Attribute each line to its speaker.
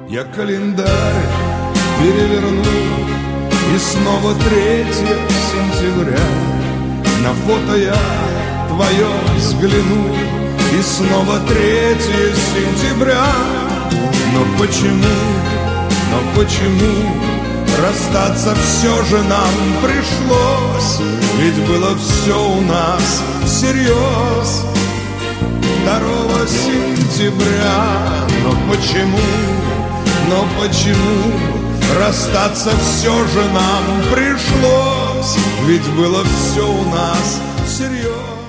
Speaker 1: Я календарь переверну, и снова 3 сентября. На фото я твое взгляну, и снова 3 сентября. Но почему расстаться все же нам пришлось? Ведь было все у нас всерьез 2 сентября. Но почему расстаться все же нам пришлось? Ведь было все у нас всерьез.